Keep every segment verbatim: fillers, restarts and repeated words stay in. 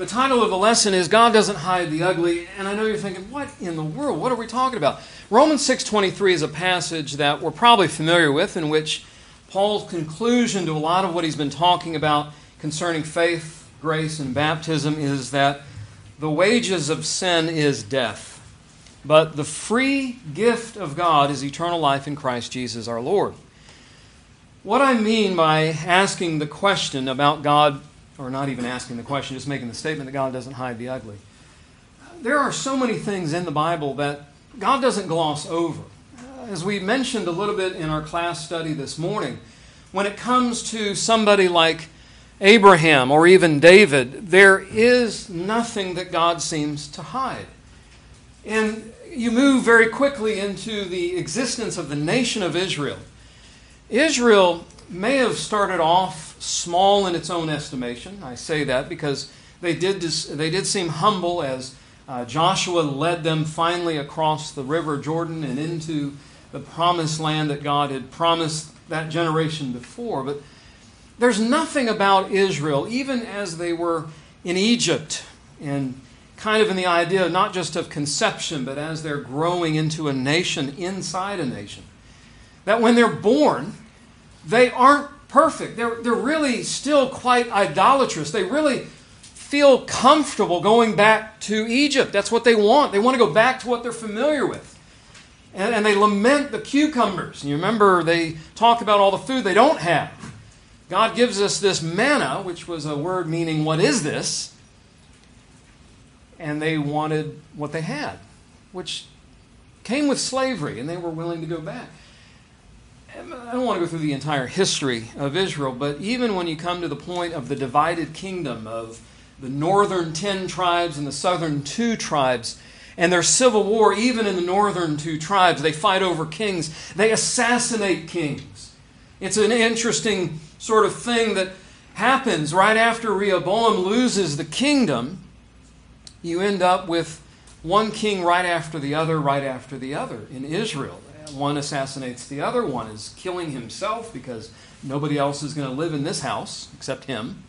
The title of the lesson is God Doesn't Hide the Ugly, and I know you're thinking, what in the world? What are we talking about? Romans six twenty-three is a passage that we're probably familiar with, in which Paul's conclusion to a lot of what he's been talking about concerning faith, grace, and baptism is that the wages of sin is death, but the free gift of God is eternal life in Christ Jesus our Lord. What I mean by asking the question about God, or not even asking the question, just making the statement that God doesn't hide the ugly. There are so many things in the Bible that God doesn't gloss over. As we mentioned a little bit in our class study this morning, when it comes to somebody like Abraham or even David, there is nothing that God seems to hide. And you move very quickly into the existence of the nation of Israel. Israel may have started off small in its own estimation. I say that because they did they did seem humble as uh, Joshua led them finally across the river Jordan and into the promised land that God had promised that generation before. But there's nothing about Israel, even as they were in Egypt, and kind of in the idea not just of conception, but as they're growing into a nation inside a nation, that when they're born, they aren't perfect. They're, they're really still quite idolatrous. They really feel comfortable going back to Egypt. That's what they want. They want to go back to what they're familiar with. And, and they lament the cucumbers. And you remember they talk about all the food they don't have. God gives us this manna, which was a word meaning, what is this? And they wanted what they had, which came with slavery, and they were willing to go back. I don't want to go through the entire history of Israel, but even when you come to the point of the divided kingdom of the northern ten tribes and the southern two tribes, and their civil war, even in the northern two tribes, they fight over kings. They assassinate kings. It's an interesting sort of thing that happens right after Rehoboam loses the kingdom. You end up with one king right after the other, right after the other in Israel. One assassinates the other. One is killing himself because nobody else is going to live in this house except him.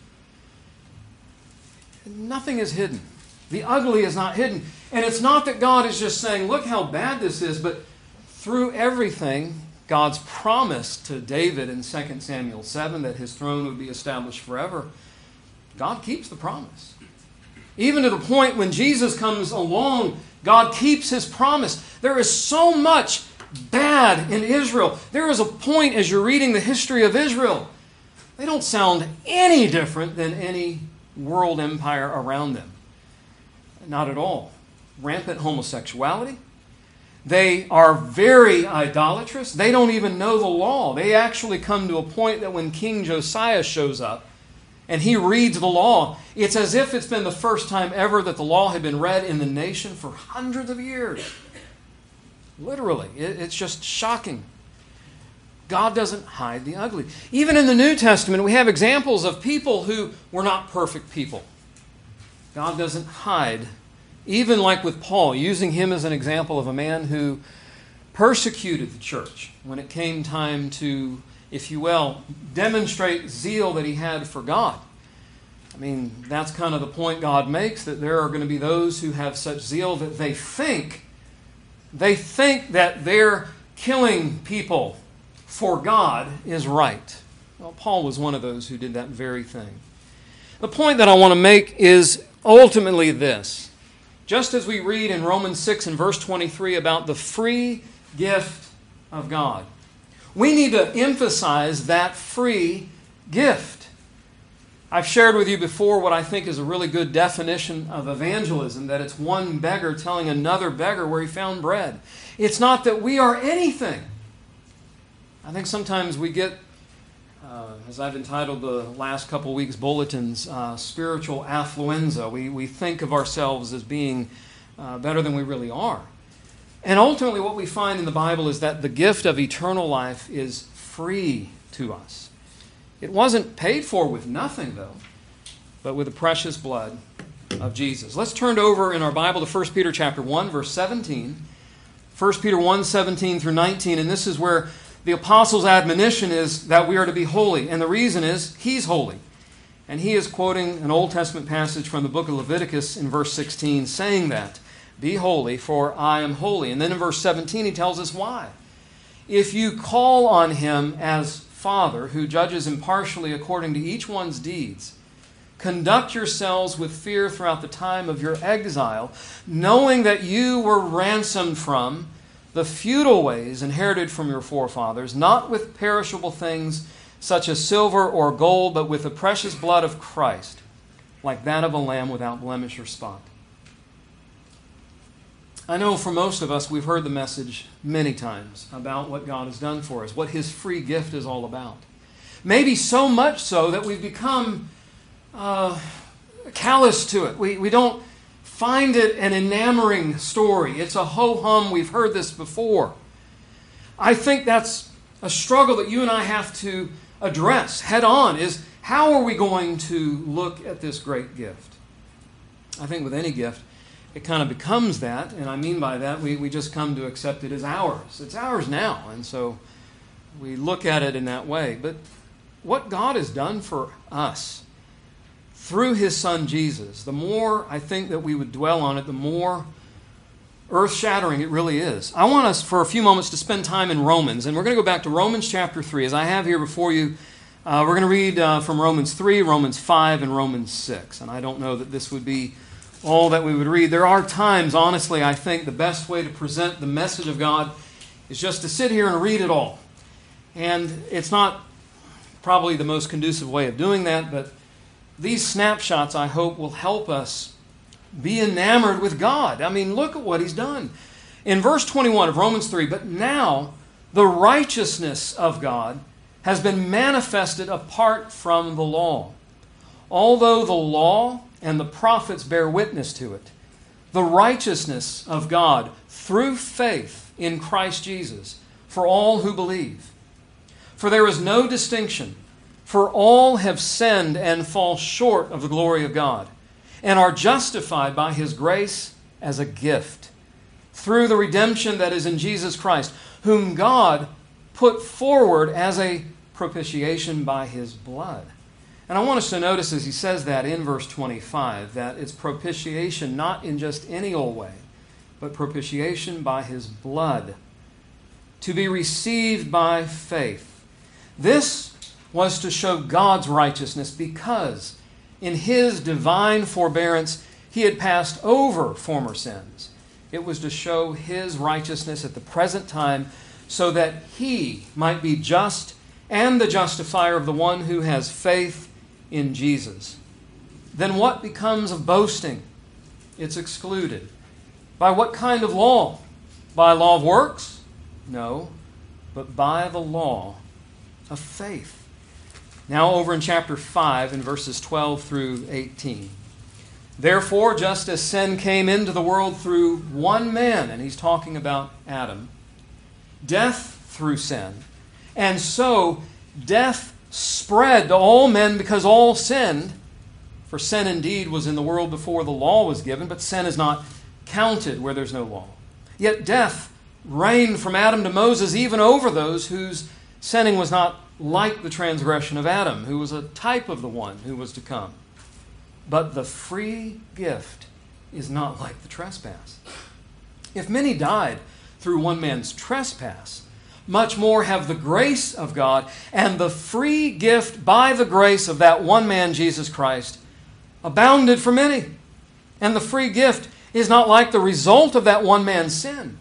Nothing is hidden. The ugly is not hidden. And it's not that God is just saying, look how bad this is, but through everything, God's promise to David in Second Samuel seven that his throne would be established forever, God keeps the promise. Even to the point when Jesus comes along, God keeps his promise. There is so much bad in Israel. There is a point as you're reading the history of Israel, they don't sound any different than any world empire around them. Not at all. Rampant homosexuality. They are very idolatrous. They don't even know the law. They actually come to a point that when King Josiah shows up and he reads the law, it's as if it's been the first time ever that the law had been read in the nation for hundreds of years. Literally. It's just shocking. God doesn't hide the ugly. Even in the New Testament, we have examples of people who were not perfect people. God doesn't hide, even like with Paul, using him as an example of a man who persecuted the church when it came time to, if you will, demonstrate zeal that he had for God. I mean, that's kind of the point God makes, that there are going to be those who have such zeal that they think They think that their killing people for God is right. Well, Paul was one of those who did that very thing. The point that I want to make is ultimately this. Just as we read in Romans six and verse twenty-three about the free gift of God, we need to emphasize that free gift. I've shared with you before what I think is a really good definition of evangelism, that it's one beggar telling another beggar where he found bread. It's not that we are anything. I think sometimes we get, uh, as I've entitled the last couple weeks' bulletins, uh, spiritual affluenza. We, we think of ourselves as being uh, better than we really are. And ultimately what we find in the Bible is that the gift of eternal life is free to us. It wasn't paid for with nothing, though, but with the precious blood of Jesus. Let's turn over in our Bible to First Peter chapter one, verse seventeen. First Peter one, seventeen through nineteen, and this is where the apostle's admonition is that we are to be holy. And the reason is, he's holy. And he is quoting an Old Testament passage from the book of Leviticus in verse sixteen, saying that, "Be holy, for I am holy." And then in verse seventeen he tells us why. "If you call on him as Father, who judges impartially according to each one's deeds, conduct yourselves with fear throughout the time of your exile, knowing that you were ransomed from the futile ways inherited from your forefathers, not with perishable things such as silver or gold, but with the precious blood of Christ, like that of a lamb without blemish or spot." I know for most of us, we've heard the message many times about what God has done for us, what His free gift is all about. Maybe so much so that we've become uh, callous to it. We, we don't find it an enamoring story. It's a ho-hum. We've heard this before. I think that's a struggle that you and I have to address head on, is how are we going to look at this great gift? I think with any gift, it kind of becomes that, and I mean by that, we, we just come to accept it as ours. It's ours now, and so we look at it in that way. But what God has done for us through His Son Jesus, the more I think that we would dwell on it, the more earth-shattering it really is. I want us for a few moments to spend time in Romans, and we're going to go back to Romans chapter three. As I have here before you, uh, we're going to read uh, from Romans three, Romans five, and Romans six. And I don't know that this would be all that we would read. There are times, honestly, I think the best way to present the message of God is just to sit here and read it all. And it's not probably the most conducive way of doing that, but these snapshots, I hope, will help us be enamored with God. I mean, look at what He's done. In verse twenty-one of Romans three, "But now the righteousness of God has been manifested apart from the law. Although the law and the prophets bear witness to it, the righteousness of God through faith in Christ Jesus for all who believe. For there is no distinction, for all have sinned and fall short of the glory of God, and are justified by His grace as a gift, through the redemption that is in Jesus Christ, whom God put forward as a propitiation by His blood." And I want us to notice as he says that in verse twenty-five, that it's propitiation not in just any old way, but propitiation by His blood, to be received by faith. This was to show God's righteousness, because in His divine forbearance He had passed over former sins. It was to show His righteousness at the present time, so that He might be just and the justifier of the one who has faith in Jesus. Then what becomes of boasting? It's excluded. By what kind of law? By law of works? No, but by the law of faith. Now over in chapter five, in verses twelve through eighteen. "Therefore, just as sin came into the world through one man," and he's talking about Adam, "death through sin, and so death spread to all men because all sinned. For sin indeed was in the world before the law was given, but sin is not counted where there's no law. Yet death reigned from Adam to Moses, even over those whose sinning was not like the transgression of Adam, who was a type of the one who was to come. But the free gift is not like the trespass. If many died through one man's trespass, much more have the grace of God and the free gift by the grace of that one man, Jesus Christ, abounded for many. And the free gift is not like the result of that one man's sin.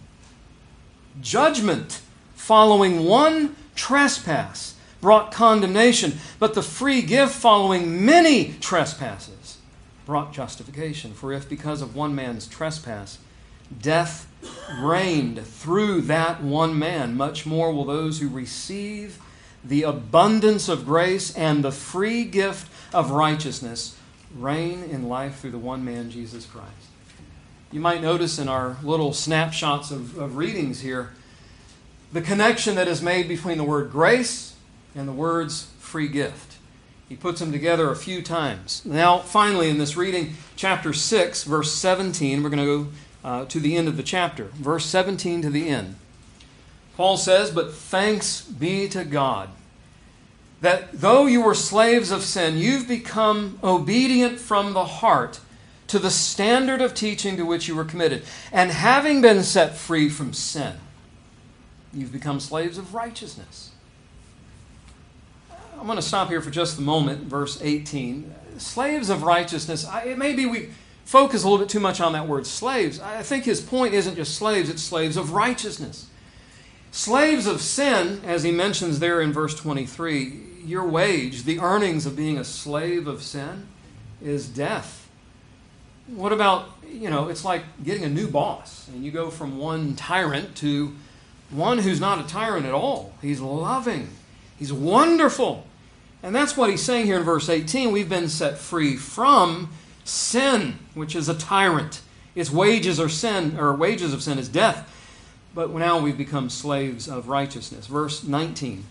Judgment following one trespass brought condemnation, but the free gift following many trespasses brought justification. For if because of one man's trespass death reigned through that one man, much more will those who receive the abundance of grace and the free gift of righteousness reign in life through the one man, Jesus Christ." You might notice in our little snapshots of, of readings here the connection that is made between the word grace and the words free gift. He puts them together a few times. Now, finally, in this reading, chapter six, verse seventeen, we're going to go uh, to the end of the chapter. Verse seventeen to the end. Paul says, "But thanks be to God, that though you were slaves of sin, you've become obedient from the heart to the standard of teaching to which you were committed. And having been set free from sin, you've become slaves of righteousness. I'm going to stop here for just a moment, verse eighteen. Slaves of righteousness, I, it may be we focus a little bit too much on that word slaves. I think his point isn't just slaves, it's slaves of righteousness. Slaves of sin, as he mentions there in verse twenty-three, your wage, the earnings of being a slave of sin, is death. What about, you know, it's like getting a new boss, and you go from one tyrant to one who's not a tyrant at all. He's loving. He's wonderful. And that's what he's saying here in verse eighteen. We've been set free from sin, which is a tyrant. Its wages are sin, or wages of sin is death. But now we've become slaves of righteousness. Verse nineteen.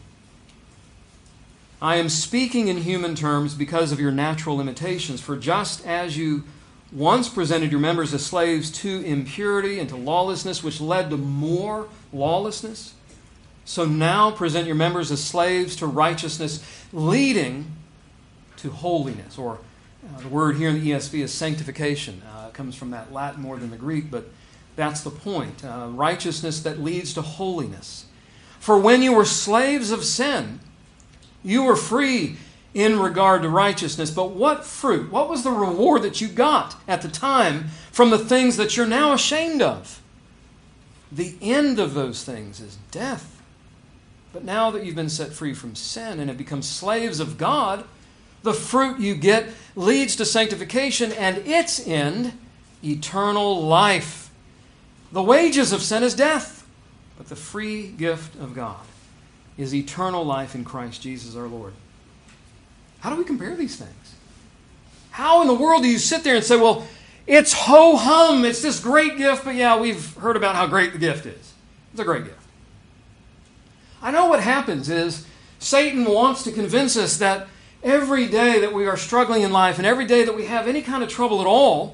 I am speaking in human terms because of your natural limitations. For just as you once presented your members as slaves to impurity and to lawlessness, which led to more lawlessness, so now present your members as slaves to righteousness, leading to holiness. Or uh, the word here in the E S V is sanctification. Uh, it comes from that Latin more than the Greek, but that's the point. Uh, righteousness that leads to holiness. For when you were slaves of sin, you were free in regard to righteousness. But what fruit, what was the reward that you got at the time from the things that you're now ashamed of? The end of those things is death. But now that you've been set free from sin and have become slaves of God, the fruit you get leads to sanctification, and its end, eternal life. The wages of sin is death, but the free gift of God is eternal life in Christ Jesus our Lord. How do we compare these things? How in the world do you sit there and say, well, it's ho-hum, it's this great gift, but yeah, we've heard about how great the gift is. It's a great gift. I know what happens is Satan wants to convince us that every day that we are struggling in life and every day that we have any kind of trouble at all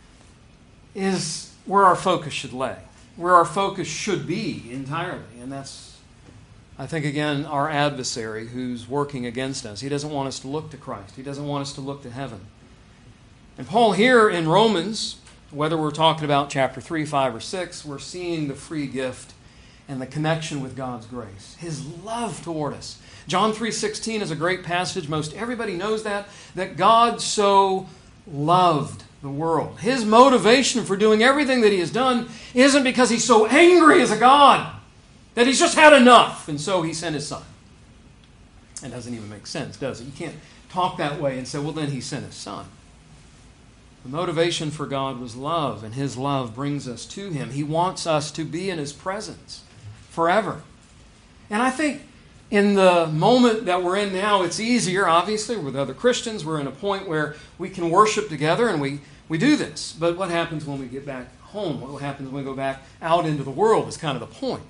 is where our focus should lay, where our focus should be entirely. And that's, I think, again, our adversary who's working against us. He doesn't want us to look to Christ. He doesn't want us to look to heaven. And Paul here in Romans, whether we're talking about chapter three, five, or six, we're seeing the free gift and the connection with God's grace, His love toward us. John three sixteen is a great passage. Most everybody knows that, that God so loved the world. His motivation for doing everything that He has done isn't because He's so angry as a God, that He's just had enough, and so He sent His Son. It doesn't even make sense, does it? You can't talk that way and say, well, then He sent His Son. The motivation for God was love, and His love brings us to Him. He wants us to be in His presence forever. And I think in the moment that we're in now, it's easier, obviously, with other Christians. We're in a point where we can worship together, and we, we do this. But what happens when we get back home? What happens when we go back out into the world is kind of the point.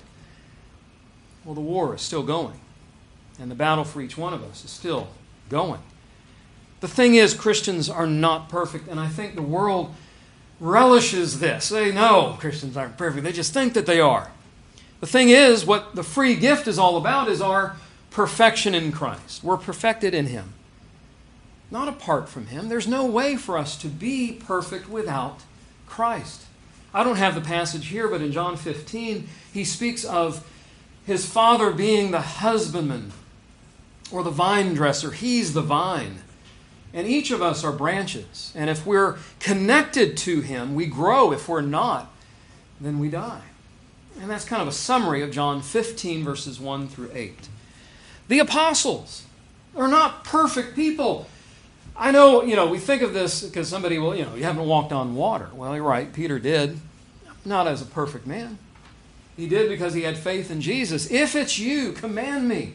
Well, the war is still going, and the battle for each one of us is still going. The thing is, Christians are not perfect, and I think the world relishes this. They know Christians aren't perfect. They just think that they are. The thing is, what the free gift is all about is our perfection in Christ. We're perfected in Him, not apart from Him. There's no way for us to be perfect without Christ. I don't have the passage here, but in John fifteen, he speaks of His Father being the husbandman or the vine dresser. He's the vine. And each of us are branches. And if we're connected to Him, we grow. If we're not, then we die. And that's kind of a summary of John fifteen, verses one through eight. The apostles are not perfect people. I know, you know, we think of this because somebody will, you know, you haven't walked on water. Well, you're right, Peter did. Not as a perfect man. He did because he had faith in Jesus. If it's you, command me.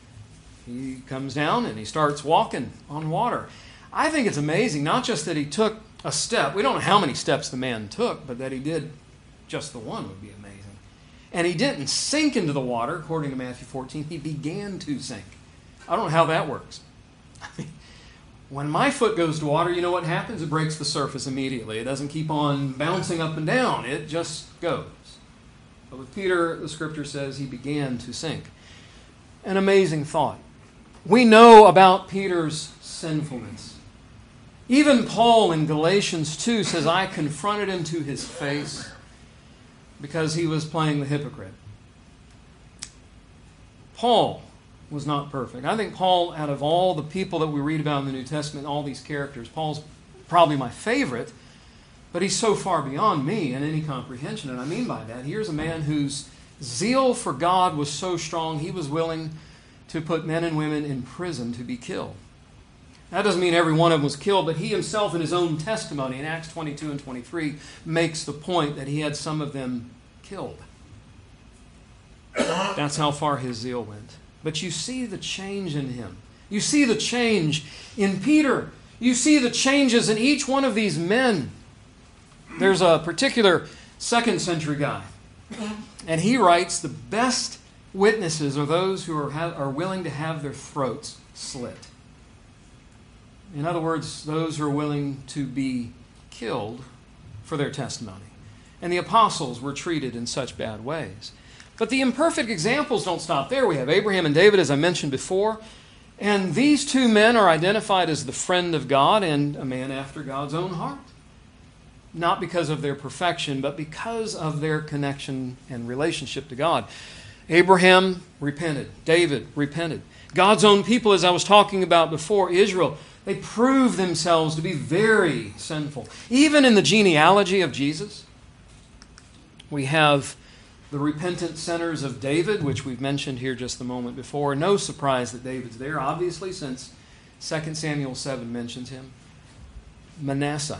He comes down and he starts walking on water. I think it's amazing, not just that he took a step. We don't know how many steps the man took, but that he did just the one would be amazing. And he didn't sink into the water, according to Matthew fourteen. He began to sink. I don't know how that works. I mean, when my foot goes to water, you know what happens? It breaks the surface immediately. It doesn't keep on bouncing up and down. It just goes. But with Peter, the Scripture says he began to sink. An amazing thought. We know about Peter's sinfulness. Even Paul in Galatians two says, I confronted him to his face because he was playing the hypocrite. Paul was not perfect. I think Paul, out of all the people that we read about in the New Testament, all these characters, Paul's probably my favorite, but he's so far beyond me in any comprehension. And I mean by that, here's a man whose zeal for God was so strong, he was willing to put men and women in prison to be killed. That doesn't mean every one of them was killed, but he himself in his own testimony in Acts twenty-two and twenty-three makes the point that he had some of them killed. That's how far his zeal went. But you see the change in him. You see the change in Peter. You see the changes in each one of these men. There's a particular second century guy, and he writes, the best witnesses are those who are, have, are willing to have their throats slit. In other words, those who are willing to be killed for their testimony. And the apostles were treated in such bad ways. But the imperfect examples don't stop there. We have Abraham and David, as I mentioned before. And these two men are identified as the friend of God and a man after God's own heart. Not because of their perfection, but because of their connection and relationship to God. Abraham repented. David repented. God's own people, as I was talking about before, Israel, they prove themselves to be very sinful. Even in the genealogy of Jesus, we have the repentant sinners of David, which we've mentioned here just a moment before. No surprise that David's there, obviously, since Second Samuel seven mentions him. Manasseh.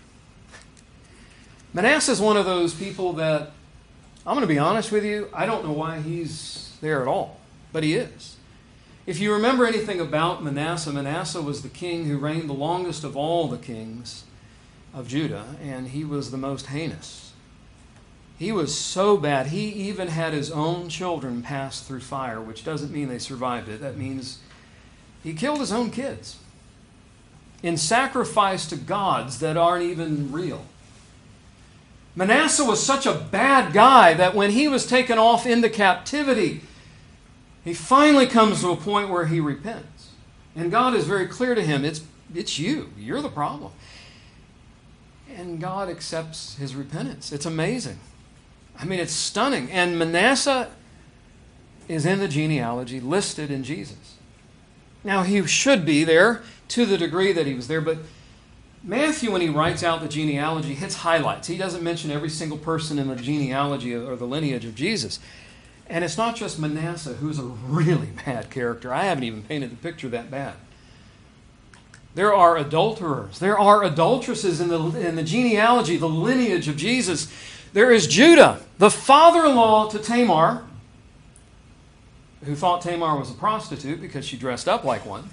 Manasseh is one of those people that, I'm going to be honest with you, I don't know why he's there at all, but he is. If you remember anything about Manasseh, Manasseh was the king who reigned the longest of all the kings of Judah, and he was the most heinous. He was so bad, he even had his own children pass through fire, which doesn't mean they survived it. That means he killed his own kids in sacrifice to gods that aren't even real. Manasseh was such a bad guy that when he was taken off into captivity, he finally comes to a point where he repents. And God is very clear to him, it's, it's you. You're the problem. And God accepts his repentance. It's amazing. I mean, it's stunning. And Manasseh is in the genealogy listed in Jesus. Now, he should be there to the degree that he was there, but Matthew, when he writes out the genealogy, hits highlights. He doesn't mention every single person in the genealogy or the lineage of Jesus. And it's not just Manasseh, who's a really bad character. I haven't even painted the picture that bad. There are adulterers. There are adulteresses in the, in the genealogy, the lineage of Jesus. There is Judah, the father-in-law to Tamar, who thought Tamar was a prostitute because she dressed up like one.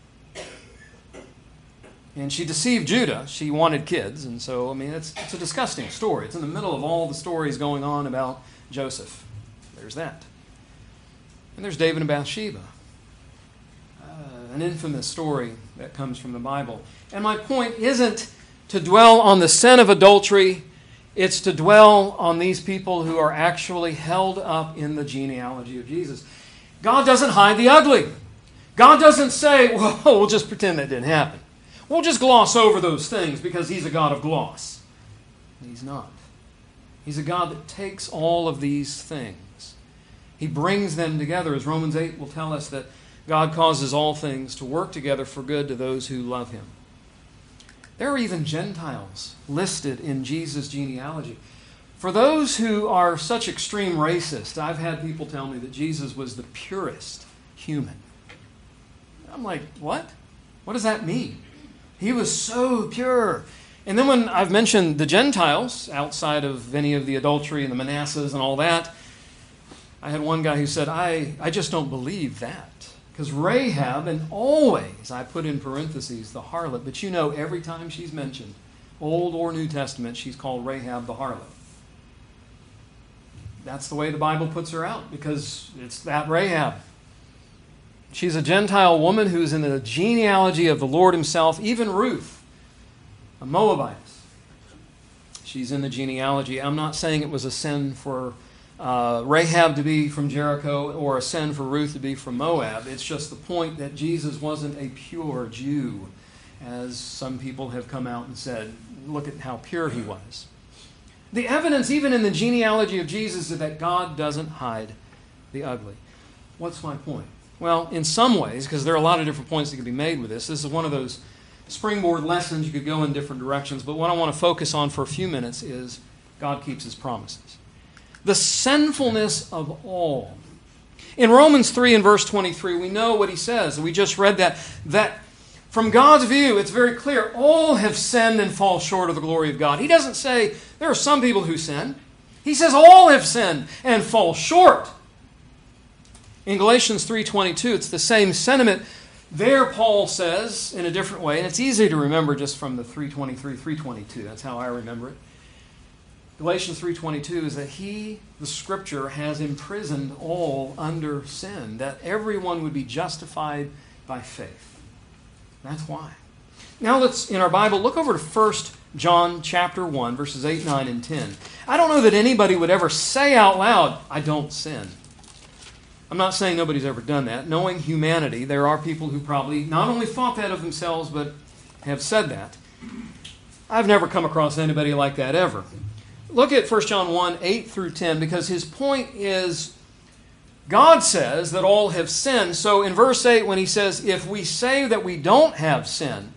And she deceived Judah. She wanted kids. And so, I mean, it's, it's a disgusting story. It's in the middle of all the stories going on about Joseph. There's that. And there's David and Bathsheba. Uh, an infamous story that comes from the Bible. And my point isn't to dwell on the sin of adultery. It's to dwell on these people who are actually held up in the genealogy of Jesus. God doesn't hide the ugly. God doesn't say, well, we'll just pretend that didn't happen. We'll just gloss over those things because he's a God of gloss. He's not. He's a God that takes all of these things. He brings them together. As Romans eight will tell us that God causes all things to work together for good to those who love him. There are even Gentiles listed in Jesus' genealogy. For those who are such extreme racists, I've had people tell me that Jesus was the purest human. I'm like, what? What does that mean? He was so pure. And then when I've mentioned the Gentiles, outside of any of the adultery and the Manassehs and all that, I had one guy who said, I, I just don't believe that. Because Rahab, and always, I put in parentheses, the harlot, but you know every time she's mentioned, Old or New Testament, she's called Rahab the harlot. That's the way the Bible puts her out, because it's that Rahab. She's a Gentile woman who's in the genealogy of the Lord himself. Even Ruth, a Moabitess, she's in the genealogy. I'm not saying it was a sin for uh, Rahab to be from Jericho or a sin for Ruth to be from Moab. It's just the point that Jesus wasn't a pure Jew, as some people have come out and said. Look at how pure he was. The evidence, even in the genealogy of Jesus, is that God doesn't hide the ugly. What's my point? Well, in some ways, because there are a lot of different points that can be made with this, this is one of those springboard lessons. You could go in different directions, but what I want to focus on for a few minutes is God keeps His promises. The sinfulness of all. In Romans three and verse twenty-three, we know what he says. We just read that, that from God's view, it's very clear, all have sinned and fall short of the glory of God. He doesn't say there are some people who sin. He says all have sinned and fall short. In Galatians three twenty-two, it's the same sentiment. There Paul says, in a different way, and it's easy to remember just from the three twenty-three, three twenty-two. That's how I remember it. Galatians three twenty-two is that he, the Scripture, has imprisoned all under sin, that everyone would be justified by faith. That's why. Now let's, in our Bible, look over to First John chapter one, verses eight, nine, and ten. I don't know that anybody would ever say out loud, I don't sin. I'm not saying nobody's ever done that. Knowing humanity, there are people who probably not only thought that of themselves, but have said that. I've never come across anybody like that ever. Look at First John one, eight through ten, because his point is, God says that all have sinned. So in verse eight, when he says, if we say that we don't have sin,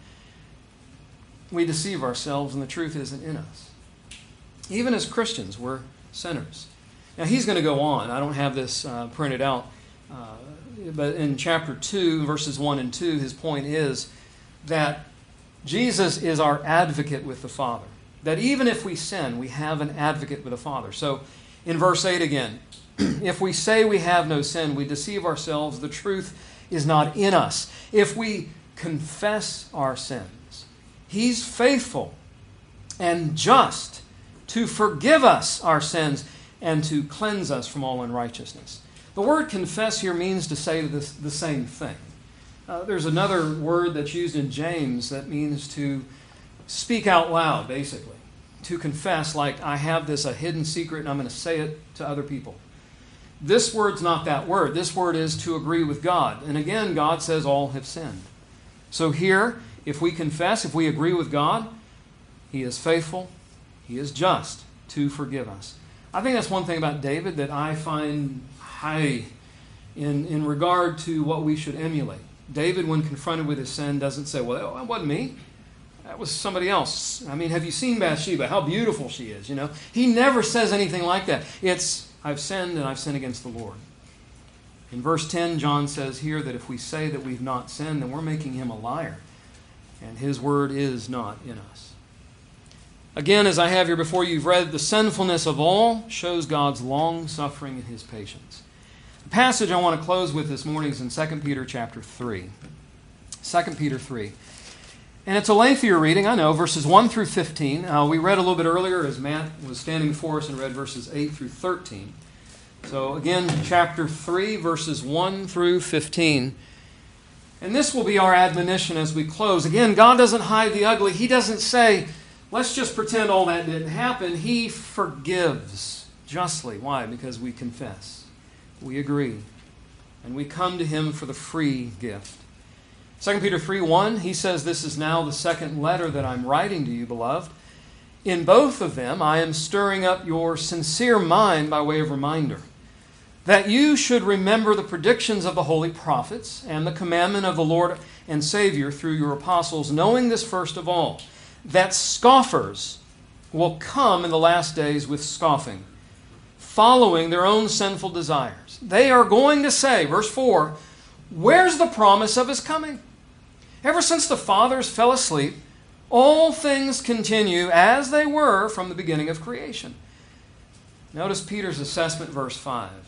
we deceive ourselves and the truth isn't in us. Even as Christians, we're sinners. Now he's going to go on. I don't have this uh, printed out. Uh, but in chapter two, verses one and two, his point is that Jesus is our advocate with the Father. That even if we sin, we have an advocate with the Father. So in verse eight again, if we say we have no sin, we deceive ourselves. The truth is not in us. If we confess our sins, He's faithful and just to forgive us our sins and to cleanse us from all unrighteousness. The word confess here means to say this, the same thing. Uh, there's another word that's used in James that means to speak out loud, basically. To confess, like I have this a hidden secret and I'm going to say it to other people. This word's not that word. This word is to agree with God. And again, God says all have sinned. So here, if we confess, if we agree with God, He is faithful, He is just to forgive us. I think that's one thing about David that I find high in, in regard to what we should emulate. David, when confronted with his sin, doesn't say, well, that wasn't me. That was somebody else. I mean, have you seen Bathsheba? How beautiful she is, you know. He never says anything like that. It's, I've sinned and I've sinned against the Lord. In verse ten, John says here that if we say that we've not sinned, then we're making Him a liar. And His word is not in us. Again, as I have here before you, you've read the sinfulness of all shows God's long-suffering and His patience. The passage I want to close with this morning is in Second Peter chapter three. Second Peter three. And it's a lengthier reading, I know, verses one through fifteen. Uh, we read a little bit earlier as Matt was standing before us and read verses eight through thirteen. So again, chapter three, verses one through fifteen. And this will be our admonition as we close. Again, God doesn't hide the ugly. He doesn't say, let's just pretend all that didn't happen. He forgives justly. Why? Because we confess. We agree. And we come to Him for the free gift. Second Peter three one, he says, this is now the second letter that I'm writing to you, beloved. In both of them, I am stirring up your sincere mind by way of reminder, that you should remember the predictions of the holy prophets and the commandment of the Lord and Savior through your apostles, knowing this first of all, that scoffers will come in the last days with scoffing, following their own sinful desires. They are going to say, verse four, where's the promise of His coming? Ever since the fathers fell asleep, all things continue as they were from the beginning of creation. Notice Peter's assessment, verse five.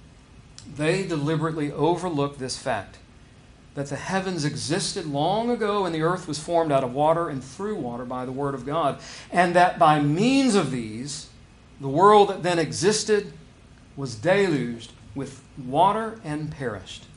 They deliberately overlook this fact, that the heavens existed long ago and the earth was formed out of water and through water by the word of God, and that by means of these, the world that then existed was deluged with water and perished.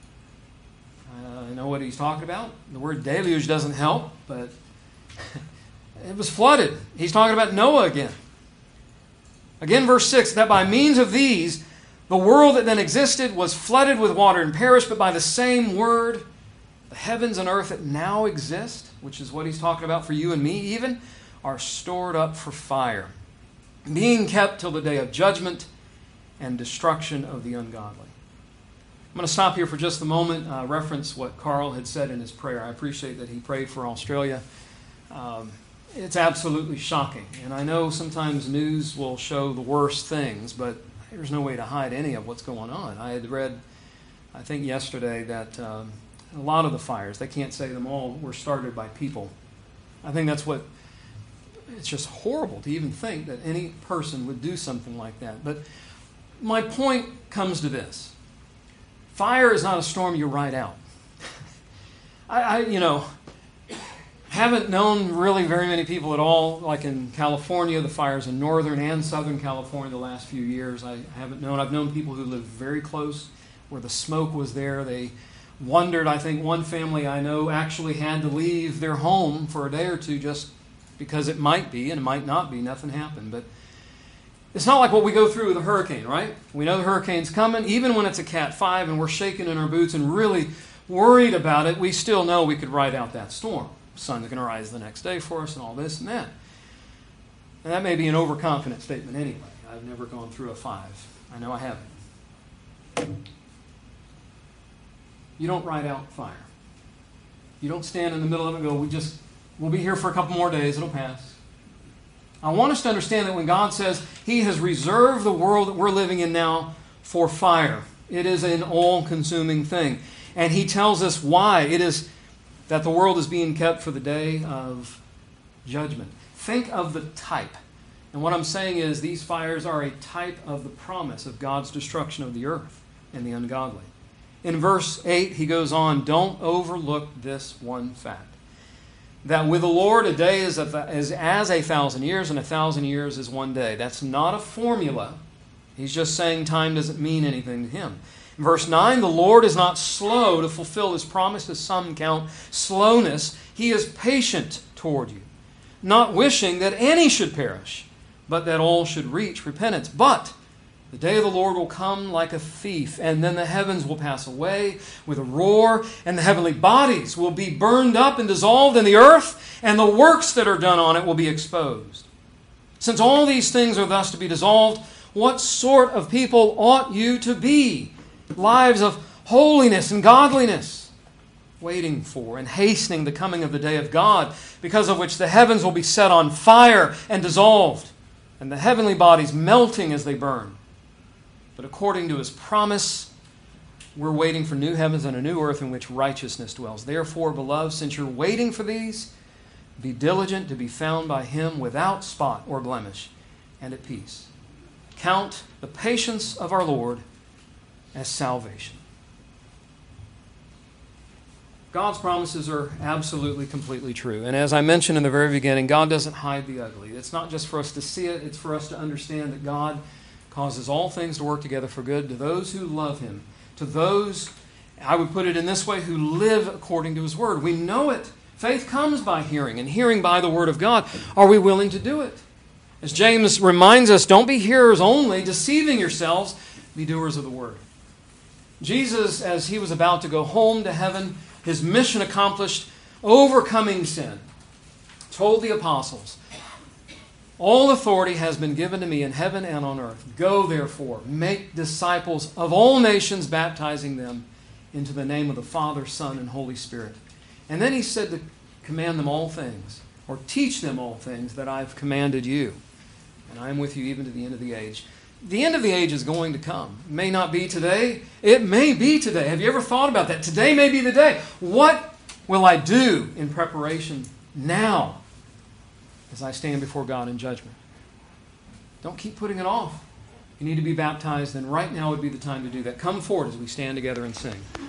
Uh, I know what he's talking about. The word deluge doesn't help, but it was flooded. He's talking about Noah again. Again, verse six, that by means of these, the world that then existed was flooded with water and perished, but by the same word, the heavens and earth that now exist, which is what he's talking about for you and me even, are stored up for fire, being kept till the day of judgment and destruction of the ungodly. I'm going to stop here for just a moment, uh, reference what Carl had said in his prayer. I appreciate that he prayed for Australia. Um, it's absolutely shocking. And I know sometimes news will show the worst things, but there's no way to hide any of what's going on. I had read, I think yesterday, that um, a lot of the fires, they can't say them all, were started by people. I think that's what, it's just horrible to even think that any person would do something like that. But my point comes to this. Fire is not a storm you ride out. I, I, you know, haven't known really very many people at all, like in California, the fires in northern and southern California the last few years. I haven't known. I've known people who lived very close where the smoke was there. They wondered, I think one family I know actually had to leave their home for a day or two just because it might be and it might not be. Nothing happened. But it's not like what we go through with a hurricane, right? We know the hurricane's coming. Even when it's a Cat five and we're shaking in our boots and really worried about it, we still know we could ride out that storm. The sun's going to rise the next day for us and all this and that. And that may be an overconfident statement anyway. I've never gone through a five. I know I haven't. You don't ride out fire. You don't stand in the middle of it and go, we just, we'll be here for a couple more days, it'll pass. I want us to understand that when God says He has reserved the world that we're living in now for fire, it is an all-consuming thing. And He tells us why. It is that the world is being kept for the day of judgment. Think of the type. And what I'm saying is these fires are a type of the promise of God's destruction of the earth and the ungodly. In verse eight, he goes on, don't overlook this one fact. That with the Lord a day is, a, is as a thousand years, and a thousand years is one day. That's not a formula. He's just saying time doesn't mean anything to him. In verse nine, the Lord is not slow to fulfill His promise, as some count slowness. He is patient toward you, not wishing that any should perish, but that all should reach repentance. But the day of the Lord will come like a thief, and then the heavens will pass away with a roar, and the heavenly bodies will be burned up and dissolved in the earth, and the works that are done on it will be exposed. Since all these things are thus to be dissolved, what sort of people ought you to be? Lives of holiness and godliness, waiting for and hastening the coming of the day of God, because of which the heavens will be set on fire and dissolved, and the heavenly bodies melting as they burn. But according to His promise, we're waiting for new heavens and a new earth in which righteousness dwells. Therefore, beloved, since you're waiting for these, be diligent to be found by Him without spot or blemish and at peace. Count the patience of our Lord as salvation. God's promises are absolutely, completely true. And as I mentioned in the very beginning, God doesn't hide the ugly. It's not just for us to see it, it's for us to understand that God causes all things to work together for good to those who love Him, to those, I would put it in this way, who live according to His Word. We know it. Faith comes by hearing, and hearing by the Word of God. Are we willing to do it? As James reminds us, don't be hearers only, deceiving yourselves, be doers of the Word. Jesus, as He was about to go home to heaven, His mission accomplished, overcoming sin, told the apostles, all authority has been given to me in heaven and on earth. Go, therefore, make disciples of all nations, baptizing them into the name of the Father, Son, and Holy Spirit. And then He said to command them all things, or teach them all things that I've commanded you. And I am with you even to the end of the age. The end of the age is going to come. It may not be today. It may be today. Have you ever thought about that? Today may be the day. What will I do in preparation now as I stand before God in judgment? Don't keep putting it off. You need to be baptized, then right now would be the time to do that. Come forward as we stand together and sing.